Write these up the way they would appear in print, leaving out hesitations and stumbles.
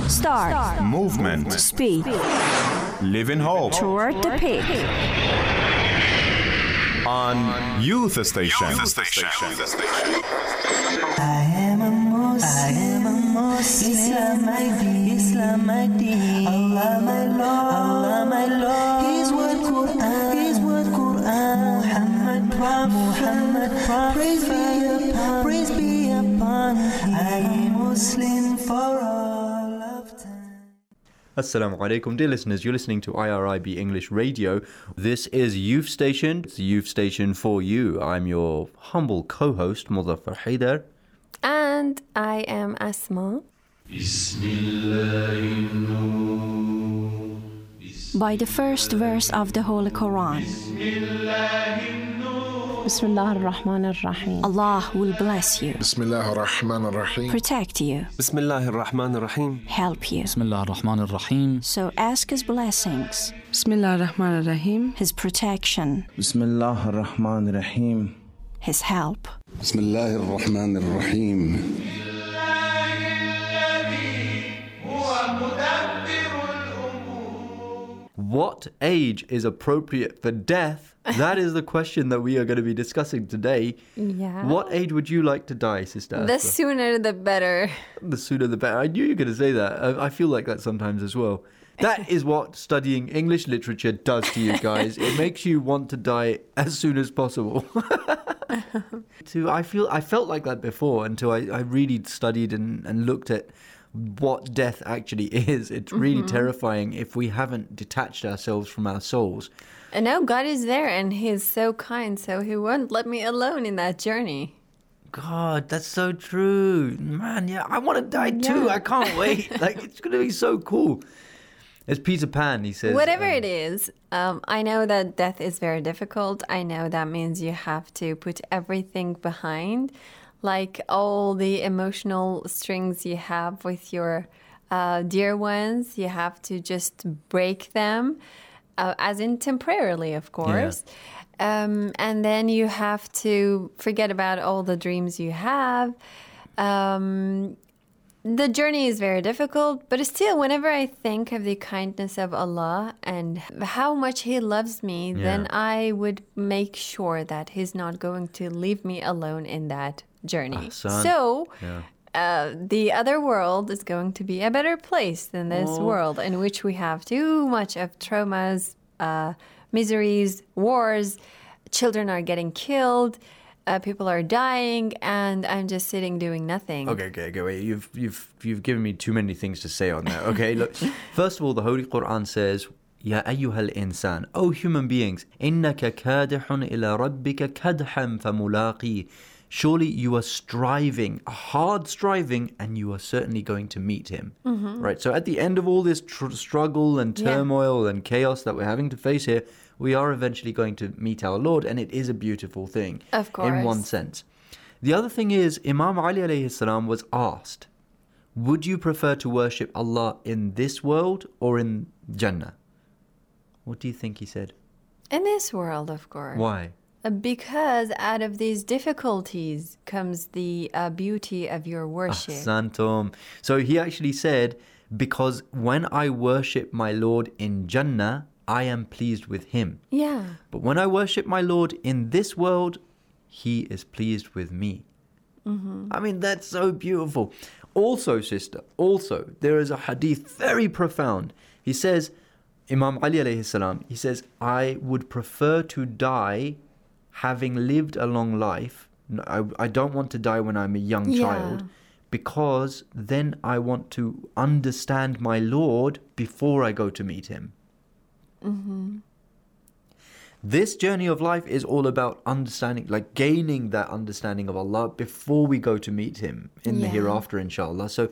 Start. Movement. Speed. Live in hope. Toward the peak. On Youth Station. I am a Muslim, Islam my deen, Allah my Lord, His word Quran, Muhammad, praise be upon Him. I am Muslim for all of time. Assalamu alaikum, dear listeners. You're listening to IRIB English Radio. This is Youth Station. It's Youth Station for you. I'm your humble co-host, Muzaffar Haidar. And I am Asma. By the first verse of the Holy Quran. Bismillah ar-Rahman ar-Rahim. Allah will bless you, Bismillah ar-Rahman ar-Rahim. protect you, Bismillah ar-Rahman ar-Rahim. help you. Bismillah ar-Rahman ar-Rahim. So ask His blessings, Bismillah ar-Rahman ar-Rahim. His protection, Bismillah ar-Rahman ar-Rahim. His help. Bismillah ar-Rahman ar-Rahim. What age is appropriate for death? That is the question that we are going to be discussing today. Yeah. What age would you like to die, Sister The Asma? sooner the better. The sooner the better. I knew you were going to say that. I feel like that sometimes as well. That is what studying English literature does to you guys. It makes you want to die as soon as possible. I felt like that before until I really studied and looked at what death actually is. It's really terrifying if we haven't detached ourselves from our souls. And now God is there and He's so kind, so He won't let me alone in that journey. God, that's so true. Man, yeah, I want to die too. Yeah. I can't wait. Like, it's going to be so cool. It's Peter Pan, he says. Whatever it is, I know that death is very difficult. I know that means you have to put everything behind, like all the emotional strings you have with your dear ones. You have to just break them, as in temporarily, of course. And then you have to forget about all the dreams you have. The journey is very difficult, but still, whenever I think of the kindness of Allah and how much He loves me, then I would make sure that He's not going to leave me alone in that journey. So, the other world is going to be a better place than this world, in which we have too much of traumas, miseries, wars, children are getting killed. People are dying, and I'm just sitting doing nothing. Okay, wait. You've given me too many things to say on that. Okay, look. First of all, the Holy Quran says, "Ya ayyuhal insan, O human beings, innaka kadihun ila rabbika kadhan famulaqi." Surely you are striving, hard striving, and you are certainly going to meet Him. Right. So at the end of all this struggle and turmoil and chaos that we're having to face here, we are eventually going to meet our Lord, and it is a beautiful thing. Of course. In one sense. The other thing is, Imam Ali alayhi salam was asked, would you prefer to worship Allah in this world or in Jannah? What do you think he said? In this world, of course. Why? Because out of these difficulties comes the beauty of your worship. Ahsantum. So he actually said, because when I worship my Lord in Jannah, I am pleased with Him. Yeah. But when I worship my Lord in this world, He is pleased with me. I mean, that's so beautiful. Also, sister, there is a hadith very profound. He says, Imam Ali alayhi salam, he says, I would prefer to die having lived a long life. I don't want to die when I'm a young child, because then I want to understand my Lord before I go to meet Him. This journey of life is all about understanding, like gaining that understanding of Allah before we go to meet Him in the hereafter, inshallah. So,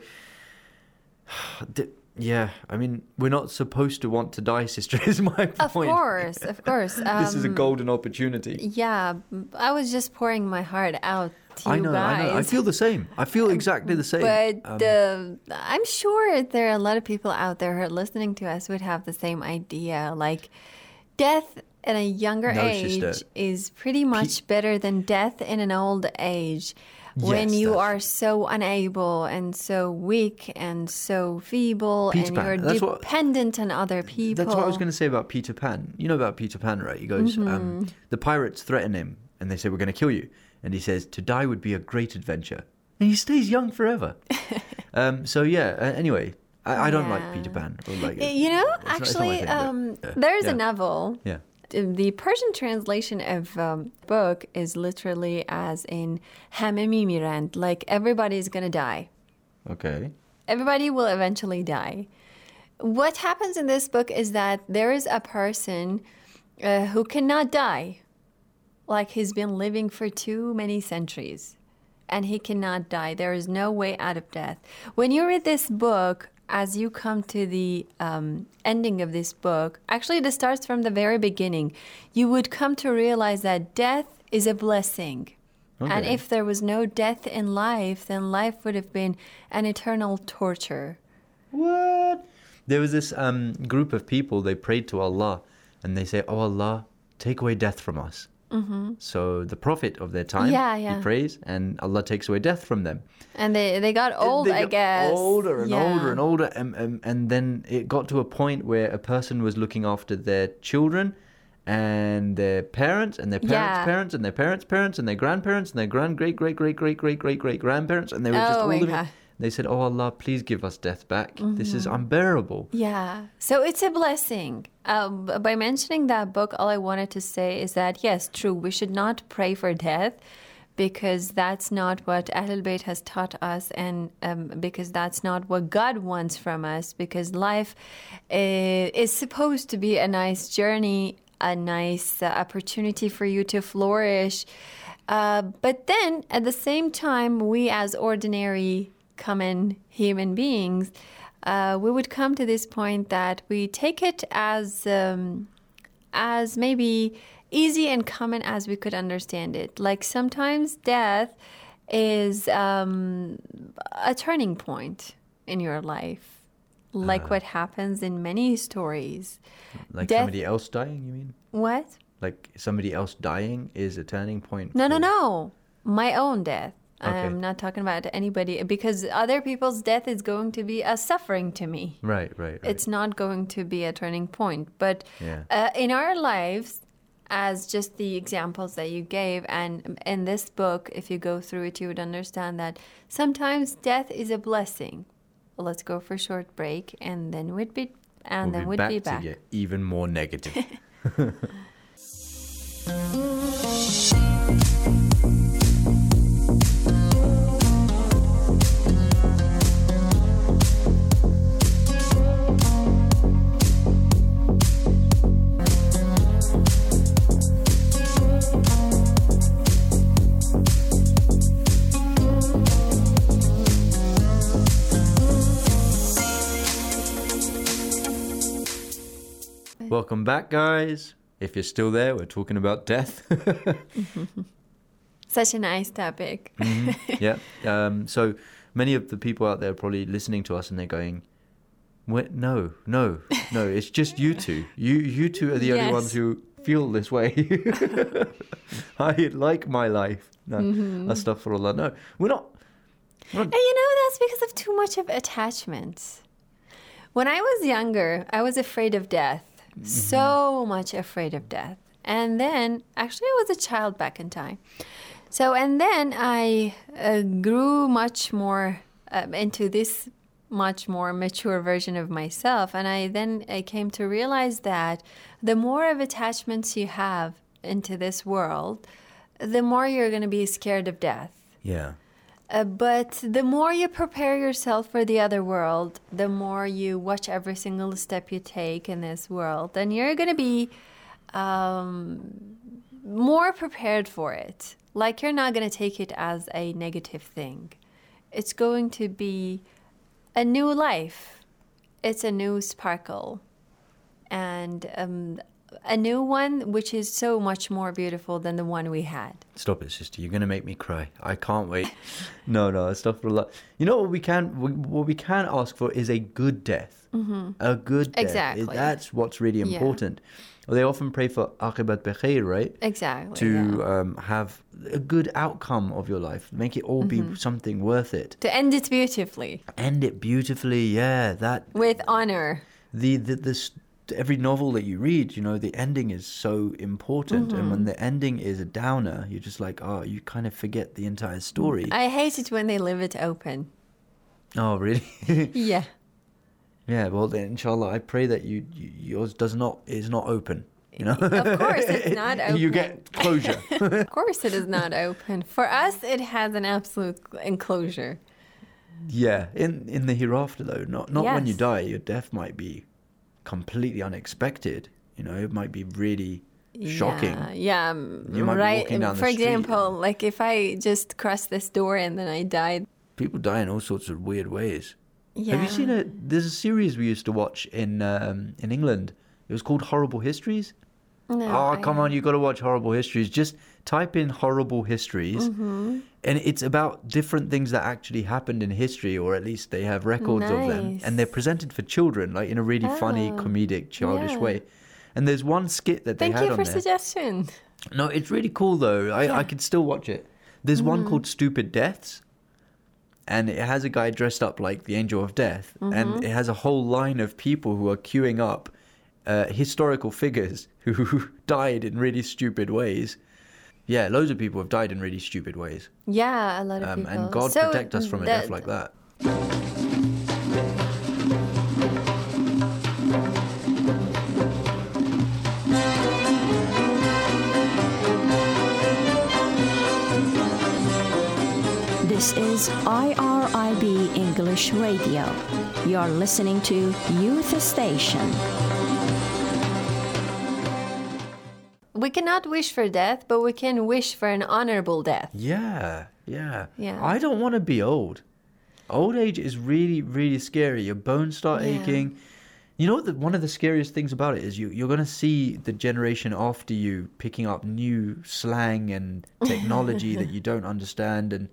I mean, we're not supposed to want to die, sister, is my point. Of course. This is a golden opportunity. Yeah, I was just pouring my heart out to you guys. I know. I feel the same. I feel exactly the same. But I'm sure there are a lot of people out there who are listening to us would have the same idea. Like, death at a younger age is pretty much better than death in an old age. when you that's are so unable and so weak and so feeble Peter and Pan. you're That's what- dependent on other people. That's what I was going to say about Peter Pan. You know about Peter Pan, right? He goes, the pirates threaten him and they say, we're going to kill you. And he says, to die would be a great adventure. And he stays young forever. Anyway, I don't like Peter Pan. Or like, You know, it's not my actually, thing, but, there's yeah. a novel. Yeah. The Persian translation of book is literally as in Hame mimirand, like everybody's going to die. Okay. Everybody will eventually die. What happens in this book is that there is a person who cannot die. Like he's been living for too many centuries and he cannot die. There is no way out of death. When you read this book, as you come to the ending of this book, actually this starts from the very beginning, you would come to realize that death is a blessing. Okay. And if there was no death in life, then life would have been an eternal torture. What? There was this group of people, they prayed to Allah and they say, oh Allah, take away death from us. Mm-hmm. So the prophet of their time, he prays and Allah takes away death from them. And they got old, I guess. Older and older and older. And then it got to a point where a person was looking after their children and their parents and their parents' parents and their parents' parents and their grandparents and their great-great-great-great-great-great-great-grandparents. And they were just all living. They said, oh Allah, please give us death back. Mm-hmm. This is unbearable. Yeah. So it's a blessing. By mentioning that book, all I wanted to say is that, yes, true, we should not pray for death because that's not what Ahlul Bayt has taught us and because that's not what God wants from us, because life is supposed to be a nice journey, a nice opportunity for you to flourish. But then at the same time, we as ordinary common human beings, we would come to this point that we take it as maybe easy and common as we could understand it. Like sometimes death is a turning point in your life, like what happens in many stories. Like somebody else dying, you mean? What? Like somebody else dying is a turning point? No. My own death. Okay. I'm not talking about anybody because other people's death is going to be a suffering to me. Right. It's not going to be a turning point. But in our lives, as just the examples that you gave, and in this book, if you go through it, you would understand that sometimes death is a blessing. Let's go for a short break, and then we'd be back. To get even more negative. Welcome back, guys. If you're still there, we're talking about death. Such a nice topic. Mm-hmm. Yeah. So many of the people out there are probably listening to us and they're going, no, it's just you two. You two are the only ones who feel this way. I like my life. No, astaghfirullah. No, we're not. And that's because of too much of attachment. When I was younger, I was afraid of death. So much afraid of death. And then, actually, I was a child back in time. And then I grew much more into this much more mature version of myself. And I came to realize that the more of attachments you have into this world, the more you're going to be scared of death. Yeah. But the more you prepare yourself for the other world, the more you watch every single step you take in this world, then you're going to be more prepared for it. Like you're not going to take it as a negative thing. It's going to be a new life. It's a new sparkle. And a new one, which is so much more beautiful than the one we had. Stop it, sister. You're going to make me cry. I can't wait. No, astaghfirullah. You know what we can ask for is a good death. A good death. Exactly. That's what's really important. Well, they often pray for aqibat bikhair, right? Exactly. To have a good outcome of your life. Make it all be something worth it. To end it beautifully. End it beautifully, yeah. That with honor. Every novel that you read, you know, the ending is so important. And when the ending is a downer, you're just like, oh, you kind of forget the entire story. I hate it when they leave it open. Oh, really? Yeah. Yeah, well then, inshallah, I pray that yours is not open. You know, of course it's not open. You get closure. Of course it is not open. For us, it has an absolute enclosure. Yeah, in the hereafter though, not Yes. when you die. Your death might be completely unexpected. You know, it might be really shocking. Yeah, You might be right. walking down the For street example, and- like if I just crossed this door and then I died. People die in all sorts of weird ways. Yeah. Have you seen there's a series we used to watch in England. It was called Horrible Histories. No, Oh, come on, you got to watch Horrible Histories. Just type in Horrible Histories. And it's about different things that actually happened in history, or at least they have records of them. Nice. And they're presented for children, like in a really funny, comedic, childish yeah. way. And there's one skit that they Thank had you on for there. suggestion. No, it's really cool though. I could still watch it. There's one called Stupid Deaths. And it has a guy dressed up like the Angel of Death. And it has a whole line of people who are queuing up historical figures who died in really stupid ways. Yeah, loads of people have died in really stupid ways. Yeah, a lot of people. And God So protect us from a death like that. This is IRIB English Radio. You're listening to Youth Station. We cannot wish for death, but we can wish for an honorable death. Yeah. Yeah. I don't want to be old. Old age is really, really scary. Your bones start Yeah. aching. You know, one of the scariest things about it is you're going to see the generation after you picking up new slang and technology that you don't understand, and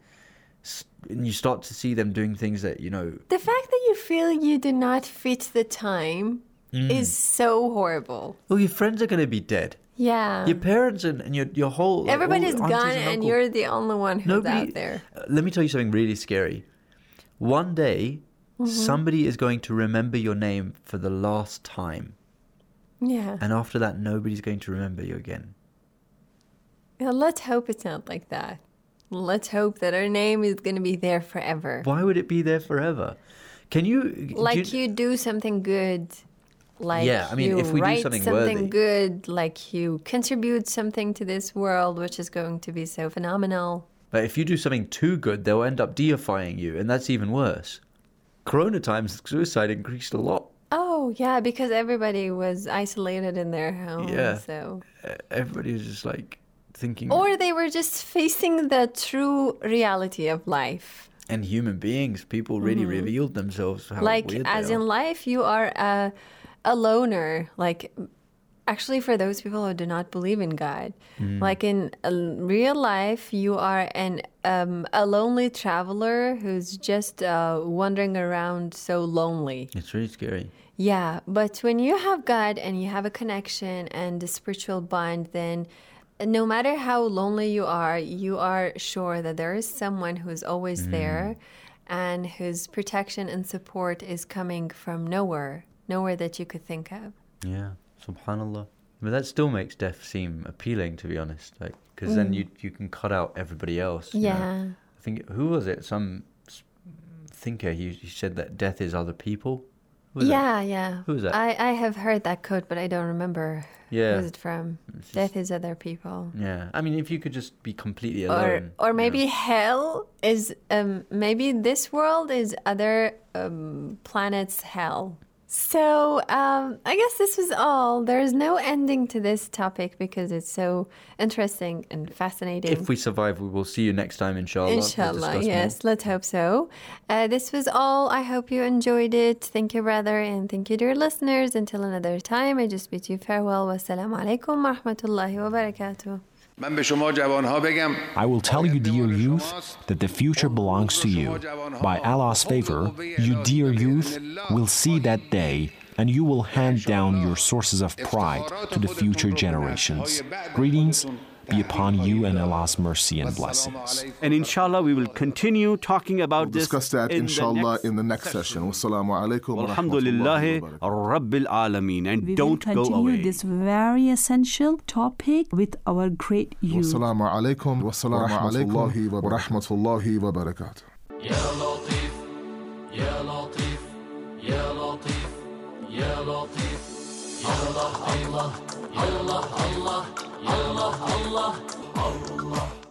you start to see them doing things that, you know... The fact that you feel you do not fit the time is so horrible. Well, your friends are going to be dead. Yeah. Your parents and your whole... like, all Everybody's aunties gone and and uncles. you're the only one who's out there. Let me tell you something really scary. One day, somebody is going to remember your name for the last time. Yeah. And after that, nobody's going to remember you again. Yeah, let's hope it's not like that. Let's hope that our name is going to be there forever. Why would it be there forever? Can you... Like you do something good. Like Yeah, I mean, you if we do write something worthy. good, like you contribute something to this world, which is going to be so phenomenal. But if you do something too good, they'll end up deifying you, and that's even worse. Corona times, suicide increased a lot. Oh, yeah, because everybody was isolated in their home. Yeah. So. Everybody was just like thinking... Or they were just facing the true reality of life. And human beings, people really revealed themselves. How Like, weird as they in are. life, you are a loner. Like, actually, for those people who do not believe in God, like in real life, you are a lonely traveler who's just wandering around so lonely. It's really scary. Yeah, but when you have God and you have a connection and a spiritual bond, then no matter how lonely you are sure that there is someone who's always there and whose protection and support is coming from nowhere that you could think of. Yeah, subhanallah. But that still makes death seem appealing, to be honest. Like, because then you can cut out everybody else. you know. Yeah. I think, who was it? Some thinker, he said that death is other people. Who was that? Yeah. Who was that? I have heard that quote, but I don't remember. Yeah. Who's it from? Death is other people. Yeah. I mean, if you could just be completely alone. Or maybe hell is maybe this world is other planets' hell. So I guess this was all. There is no ending to this topic because it's so interesting and fascinating. If we survive, we will see you next time, inshallah. Inshallah, yes. Let's hope so. This was all. I hope you enjoyed it. Thank you, brother, and thank you, dear listeners. Until another time, I just bid you farewell. Wassalamu alaikum wa rahmatullahi wa barakatuh. I will tell you, dear youth, that the future belongs to you. By Allah's favor, you, dear youth, will see that day, and you will hand down your sources of pride to the future generations. Greetings be upon you and Allah's mercy and blessings. And inshallah, we will continue talking about this. We'll discuss that, inshallah, in the next session. Wassalamu alaikum wa Alhamdulillahi Rabbil Alameen. And don't go away. We will continue this very essential topic with our great youth. Wassalamu alaikum wa rahmatullahi wa barakatuh. Ya Latif, Ya Latif, Ya Latif, Ya Latif, Allah, Allah, Allah, Allah, Allah, Allah, Allah.